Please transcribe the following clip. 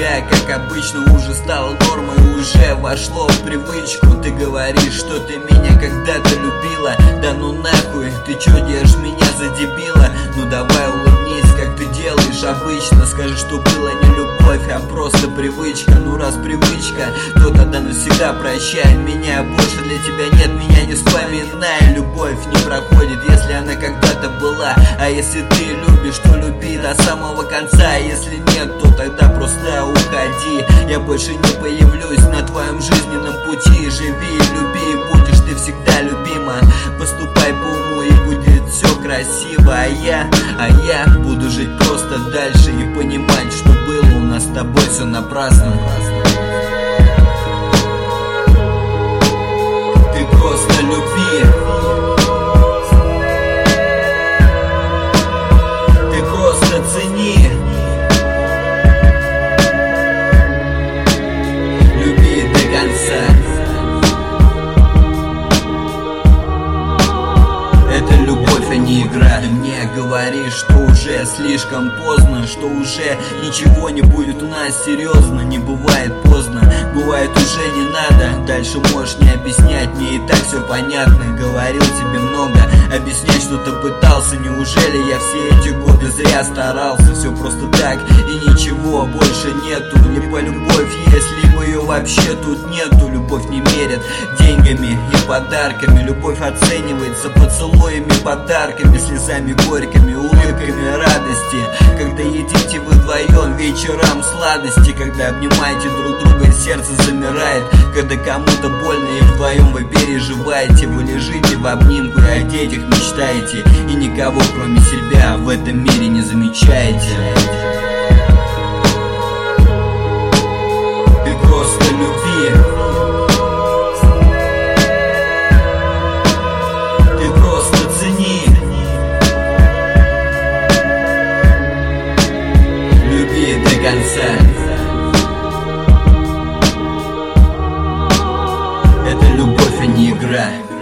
тебя, как обычно, уже стало нормой, уже вошло в привычку. Ты говоришь, что ты меня когда-то любила. Да ну нахуй, ты чё держишь меня за дебила? Ну давай улыбнись, как ты делаешь обычно. Скажи, что было не любовь, а просто привычка. Ну раз привычка, то тогда навсегда прощай меня. Больше для тебя нет, меня не вспоминай. Любовь не проходит, если она когда-то была. А если ты любишь, то люби до самого конца. А если нет, то тогда просто уходи. Я больше не появлюсь на твоем жизненном пути. Живи, люби, будешь ты всегда любима. Поступай по уму и будет все красиво. А я буду жить просто дальше и понимать, что было у нас с тобой все напрасно. Ты просто люби. Ты просто цени. Люби до конца. Это любовь, а не игра. Ты мне говоришь, что уже слишком поздно, что уже ничего не будет у нас серьезно. Не бывает поздно, бывает уже не надо. Дальше можешь не объяснять, мне и так все понятно. Говорил тебе много, объяснять что-то пытался. Неужели я все эти годы зря старался? Все просто так и ничего больше нету. Либо любовь есть, либо ее вообще тут нету. Любовь не мерят деньгами и подарками. Любовь оценивается поцелуями, подарками, слезами горькими, улыбками радости. Когда едите вы вдвоем вечерам сладости, когда обнимаете друг друга, сердце замирает. Когда кому-то больно и вдвоем вы переживаете. Вы лежите в обнимку и о детях мечтаете, и никого кроме себя в этом мире не замечаете. Ты просто люби. Ты просто цени. Люби до конца. Это любовь, а не игра.